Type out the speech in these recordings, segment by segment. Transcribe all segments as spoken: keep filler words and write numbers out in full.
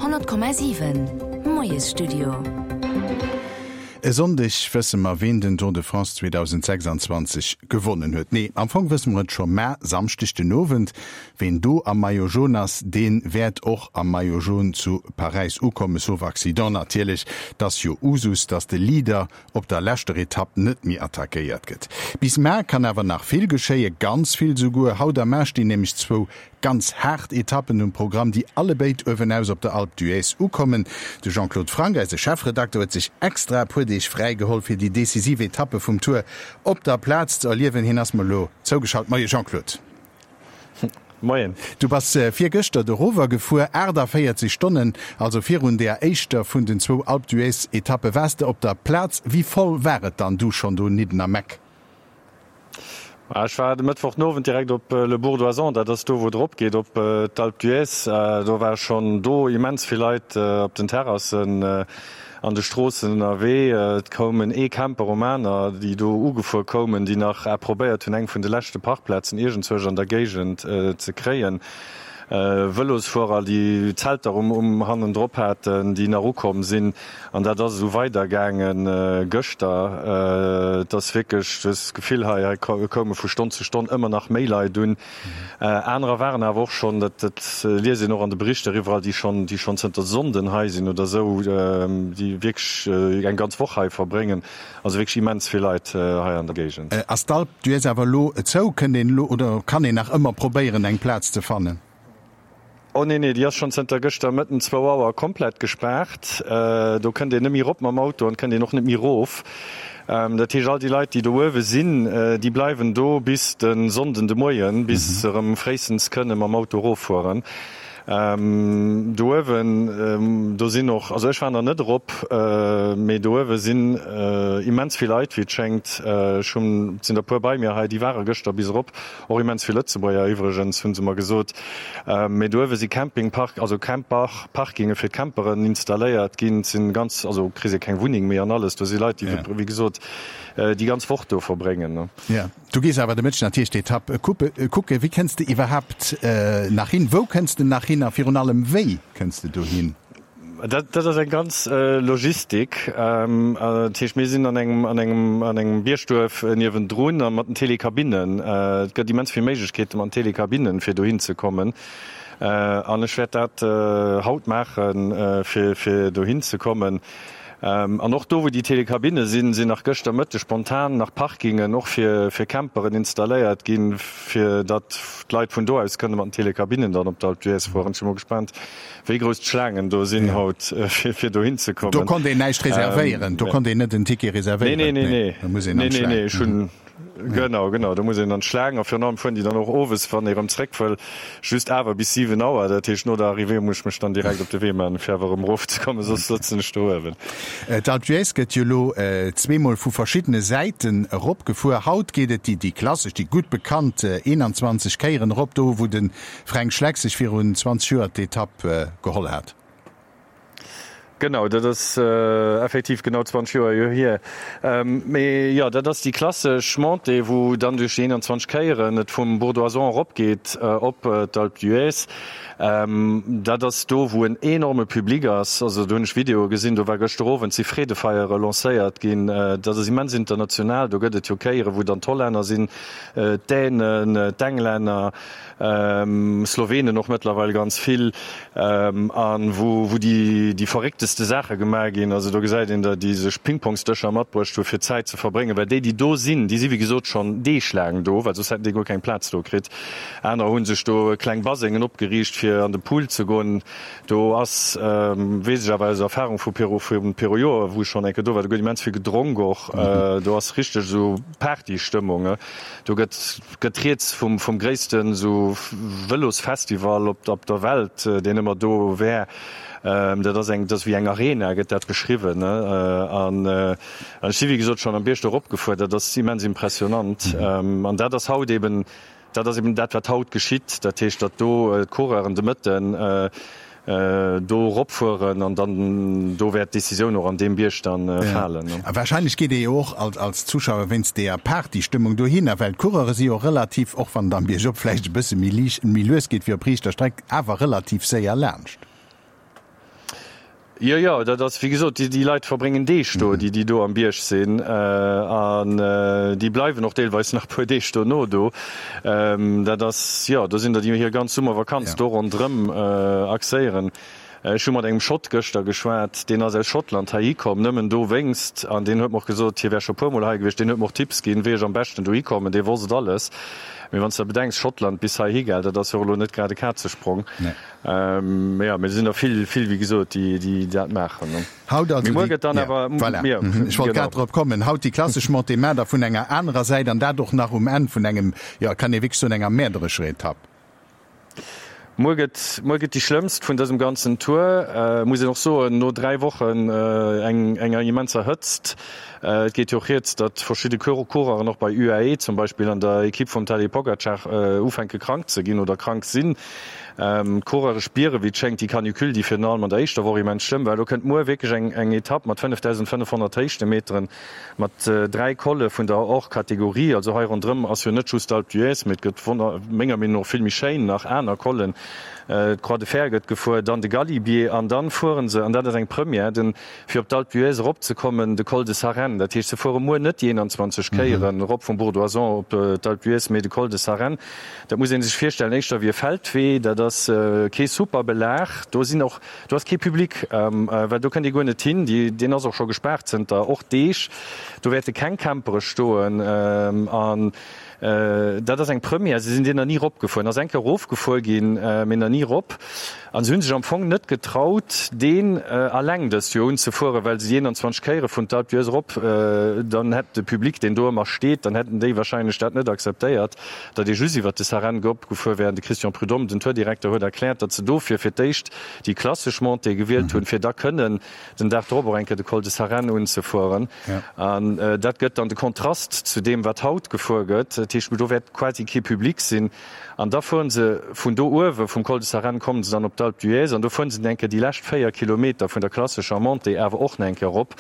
hundert Komma sieben Moyes Studio. E sonndech wëssemer wen den Tour de France zweitausendsechsundzwanzig gewonnen huet. Nee, am Anfang wëssen wir schon mehr samstichte Novent, wen du am Maillot Jonas den werd och am Maillot Jaune zu Paris ukomme so accident natürlich, dass jo Usus, dass de Lieder op der lächte Etappe net mi attackiert gëtt. Bis mehr kann awer nach viel geschéie ganz viel sogur haut der Mäsch die nämlich zwo ganz hart Etappen und Programm, die alle beit öwen aus op der Alpe d'Huez ukommen. De Jean-Claude Frank als Chefredakteur huet sich extra pudig freigeholt fir die decisive Etappe vum Tour op der Platz zu erliewen hinnners Malo zougeschaut Moie Jean-Claude. Moin. Du warst äh, vier Göster der Rover gefuhr Äder feiert sich Stunden, also vier und der Eischter vun den zwo Alpe d'Huez Etappe weste op der Platz. Wie voll wäret dann du schon du niden am Meck? Ich war de Mittwoch nowen direkt op äh, Le Bourdoison, dat das do wo drop geht op äh, Alpe d'Huez, äh, do war schon do immens viel Leiit äh, op den Terrassen äh, an de Strossen erwee, äh, kommen e Camper Romaner, die do ugefuhr kommen, die nach erprobéiert hunn eng vun de lächte Parkplätzen egentwech an der Gegent äh, ze kreien. Wëllosvorer die Zelt darum um hannen Drpp hätten, die nach kommen sinn, an dat dat so weitergängen äh, Göchter äh, das wirklich das Gefühl ha komme vu Stunde zu Stunde immer nach Mailei dun. Äh, Ärer waren er woch schon, dat dat lese noch an de Berichte riwer, die schon die schon zenter Sonden heisinn oder so, äh, die wirklich äh, eng ganz Woche verbringen. Also wirklich immens viel Leiit äh, an der Gegend. Äh, As Alpe d'Huez awer lo zo können den lo oder kann den nach immer probieren eng Platz zu fannen. Oh nee, nee, die hast schon Center Göster mitten zwei Uhr komplett gesperrt. Äh, du könnt den nimmer op am Auto und könnt den noch nicht mehr rauf. Ähm, der Tisch all die Leute, die da oben sind, äh, die bleiben da bis den sonnenden Morgen, bis mhm. ähm, freissens können am Auto rauffahren. Ähm, dowen ähm, do sinn noch also ich war da net op äh, méi dowe sinn äh, immens viel Leiit wie schenkt äh, schon sind der pu bei mir ha die ware Göster bis op or immens viel Lützebauer iwgens hunn immer gesot méi äh, dowe sie Campingpark also Campbach Parkinge fir Camperen installéiert ginn sinn ganz also krise kein Wuning mé an alles do se Leiit die ja. wie gesot äh, die ganz fort do verbringen ne? Ja du gehst aber der Menschen natürlich steht hab gucke gucke wie kennst du überhaupt äh, nach hin wo kennst du nach hin auf allem wei kennst du du hin dat dat is eng ganz äh, Logistik ähm, äh, mir sinn an engem an engem an engem Bierstoff äh, niwen droen an mat den Telekabinen äh, gëtt die mens fir Meigkeet an Telekabinen fir du hinzukommen äh, an schwer dat äh, haut machen äh, fir fir du hinzukommen. Ähm, an noch do wo die Telekabine sinn sinn nach Göster Mëtte spontan nach Parkinge noch fir fir Camperen installéiert ginn fir dat Leiit vun do aus kënne man Telekabinen dann op der Alpe d'Huez vor schon gespannt wéi grost Schlangen do sinn ja. haut äh, fir fir do hinzukommen. Du kon de neicht reservéieren ähm, du kon de net den Tiki reservieren nee, nee, nee, nee. nee, nee, nee, schon mhm. Genau genau da muss dann schlagen auf Namen von die dann noch ofes von ihrem Zweckfall just aber bis sieben Uhr der Tisch nur da arrivé muss mich dann direkt auf der We man fairem Ruf kommen so sto zweimal vu verschiedene Seiten Rob gefuhr haut gehtt die die klassisch die gut bekannte einundzwanzig Keieren Rob do wo den Frank Schleck sich vierundzwanzig Uhr Etappe äh, geholt hat. Genau, das ist äh, effektiv genau zwanzig Jahre hier. Ähm, mais, ja, das ist die Klasse Schmonte, wo dann durch einundzwanzig Keieren nicht vom Bourdoison abgeht, äh, ob äh, Alpe d'Huez. Ähm, da das do wo ein enorme Publik ist, also du hast ein Video gesehen, du war gestern, wenn sie Friedefeier lanciert gehen, äh, das ist immens international, da gibt es ja Keieren, wo dann Holländer sind, äh, Dänen, äh, Engländer, ähm, Slowenen noch mittlerweile ganz viel, ähm, an wo, wo die, die verrückteste Sache gemacht gehen, also du gesagt, in der, diese Ping-Pong-Stöcher am Matbrust für Zeit zu verbringen, weil die, die do sind, die sie wie gesagt schon D-schlagen do, weil sonst hätten die gar keinen Platz do kriegt. Einer haben sich do kleine Basingen abgeriecht für an den Pool zu gehen, du hast ähm, wesentlicherweise Erfahrung von Peru für ein Peru, wo schon denke, du weil du immens viel gedrungen auch, mhm. äh, du hast richtig so Party-Stimmung, äh. du get getreht vom vom größten so Velos-Festival ob, ob der Welt, äh, den immer do wär. Ähm, das eng das wie eng Arena get dat beschrieben ne äh, an äh, an wie gesagt schon am Bierstoff opgefordert, das ist immens impressionant mhm. ähm, an der das Haut eben da das eben dat wat haut geschieht, dat Tee dat do äh, Choren de Mitten äh, äh, do opfuhren an dann do werd Decision noch an dem Bierstand äh, ja. fallen. Ne? Wahrscheinlich geht ihr auch als, als Zuschauer, wenn es der Partystimmung do hin, weil Chorer sie auch relativ auch van dann Bierjob vielleicht ein bisschen Milus geht wie Priester streckt, aber relativ sehr lernst. Ja ja, da das wie gesagt, die die Leute verbringen die sto, mhm. die die do am Biersch sinn äh, an äh, die bleiben noch teilweise nach po sto no do ähm, da das ja da sind da die hier ganz summmer vakanz ja. do und drum äh, axéieren. Schon mat engem Schottgëchter geschwert, den as se Schottland hai kom, nëmmen do wéngst an den huet noch gesot, hier wär schon pummel haigewicht, den huet noch Tipps gin, wie am besten du ikommen, de wo se alles. Wie wann der bedenkst Schottland bis ha higel, dat so net gerade Katze sprung. Nee. Ähm, ja, mir sind viel viel wie gesot, die die dat machen. Haut kommen haut die klassische Mont Mä vun enger anderer Seite an dadurch nach um en vun engem ja kann e wi so enger Mädere schreet hab. Morget morget die schlimmst von diesem ganzen Tour äh, muss ich noch so nur drei Wochen äh, eng enger jemand zerhëtzt. Äh, es geht ja auch jetzt, dass verschiedene Chorer noch bei U A E zum Beispiel an der Equipe von Tadej Pogačar äh, ufenke krank zu gehen oder krank sind. Ähm, Chorer Spiere wie schenkt die Kanikül die final man der echt da war ich mein schlimm, weil du könnt nur wirklich eng eng Etappe mit fünftausendfünfhundert Metern mit äh, drei Kolle von der auch Kategorie also he und drin als für net mit Menge mir noch viel Mischein nach einer Kollen äh, gerade ferget gefu dann de Galibier an dann fuhren se an dat eng Premier den fir op d'Alpe opzukommen de Col de Saren dat hi se vor Mo net einundzwanzig Keieren mhm. Rob von Bourdoison op äh, d'Alpe me de Col de Saren da muss sich firstellen nicht wie fällt weh da das äh, ke super belach do sind auch du hast ke Publikum ähm, äh, weil du kann die gonne hin die den auch schon gesperrt sind da och deich du werde kein Campere stoen ähm, an Äh, dat eng Premier se sind den nie opgefu as enke Rofgefol gin äh, men nie op an hunn sich am Fong net getraut den äh, erläng des Jo ze vor, weil sie einundzwanzig Keiere vun dat op äh, dann het de Publikum den do immer steht, dann hätten déi wahrscheinlich Stadt net akzeptéiert, dat de Jusi wat des heran gopp gefu werden de Christian Prudhomme den Tourdirektor huet erklärt, dat ze do fir fir deicht die klassisch Monte gewählt hun mhm. fir da können den der Droberenke de Col de Saren un ze fuhren an äh, dat gëtt an de Kontrast zu dem wat haut gefolgett do werd quasi ke Publikum sinn an da fuhren se vun do Uwe vum Col de Saren kommen ze dann op d'Alpe d'Huez an do vun se denke die lächt feier Kilometer vun der klassischer Monte erwer och enke op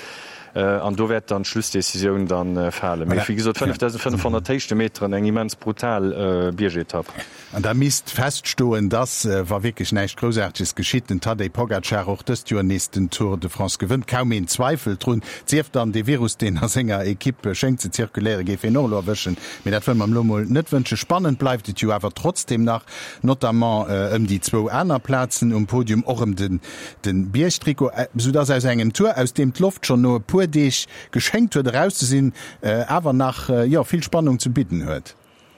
an do werd dann Schlussdecisioun dann äh, fallen. Ja, wie gesagt, fünftausendfünfhundert Metern eng immens brutal äh, Bierget hab. An der mist feststoen, das äh, war wirklich neicht großartiges geschieht. Den Tadej Pogačar auch das Jahr nächsten Tour de France gewinnt. Kaum in Zweifel drin. Zieft dann de Virus den er Sänger Equipe schenkt ze zirkuläre Gefenol erwischen. Mit der Film am Lummel net wünsche spannend bleibt die Tour aber trotzdem nach notamment äh, um die zwei anderen Plätzen um Podium auch um den, den Bierstriko, äh, so dass aus engem Tour aus dem Luft schon nur pur dich geschenkt wird rauszusehen, äh, aber nach äh, ja, viel Spannung zu bieten hört.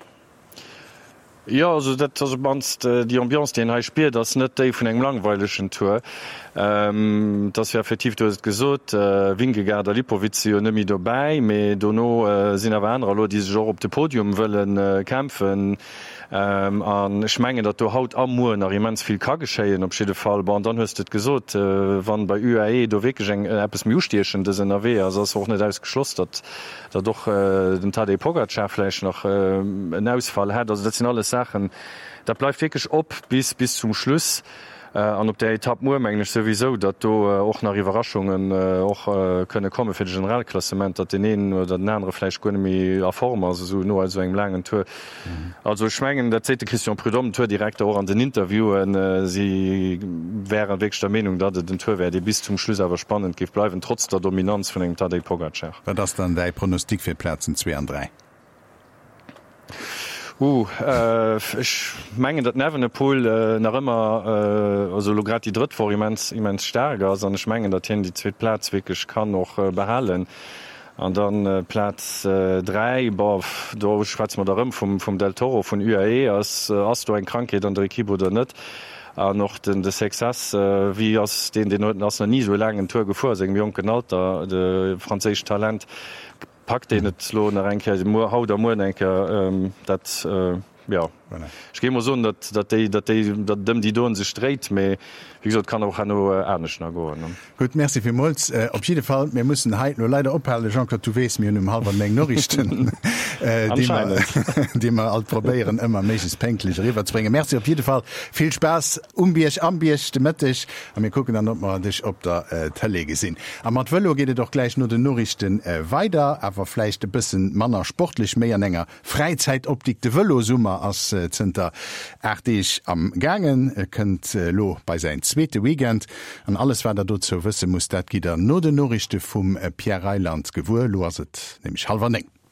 Ja, also dat manst äh, die Ambiance den he spielt das net de vun eng langweilschen Tour ähm, das wär effektiv du gesot äh, Wingegaard der Lipowitz nimi dabei me donno äh, sinn awer andere lo die Jo op de Podium wëllen äh, kämpfen ähm, an schmengen dat du haut am Mu nach immens viel ka geschéien op schide Fall an dann hustet gesot äh, wann bei U A E do wke eng Apps Mustierchen des N R W also auch net ausgeschloss dat da doch äh, den Tadej Pogačarfleisch noch äh, en Ausfall hat also dat sind alles Sachen da bleibt wirklich op bis bis zum Schluss an äh, op der Etappe Mumenglisch sowieso dat du och äh, nach Überraschungen och äh, äh, könne komme fir d Generalklassement dat den een oder den andere Fleischkonomie erform so no als eng langen Tour mhm. also schmengen der zete Christian Prudhomme Tourdirektor an den Interviewen äh, sie wären weg der Meinung dat den Tour werde bis zum Schluss aber spannend gif bleiben trotz der Dominanz von eng Tadej Pogačar. War das dann dei Pronostik fir Plätzen zwei an drei? Uh, äh, ich mengen dat neven Pol äh, nach immer äh, also lo grad die dritt vor immens immens stärker sondern ich mengen dat hin die zweet Platz wirklich kann noch äh, behalen an dann äh, Platz äh, drei bof do schwaz man darum vom vom Del Toro von U A E als äh, hast du ein Krankheit an der Equipe oder net äh, noch den de Sexas äh, wie aus den den Leuten as nie so langen Tour gefu se jung genauter de franzisch Talent packt den net lo enke haut der Mo enke dat ja ich gehe immer so dat dat dat dat dem die Don se streit me wie gesagt kann auch no ernst na go gut merci vielmals äh, op jeden Fall wir müssen halt nur leider ophalen Jean-Claude du wees mir um halber Menge Norrichten äh, die man die man alt probieren immer meches pänklich rüberzwingen merci auf jeden Fall viel Spaß umbierch ambierch demettig und wir gucken dann ob man dich op der äh, Tele gesehen am Matwello geht doch gleich nur den Norrichten äh, weiter aber vielleicht ein bisschen manner sportlich mehr enger Freizeitoptik de Velo Summer als äh, äh, Zter erdig am Gangen äh, könnt äh, lo bei sein zweite Weekend an alles war der dort zu wissen muss dat gi der no de Norrichte vum äh, Pierre Reiland gewur lo nämlich halber eng.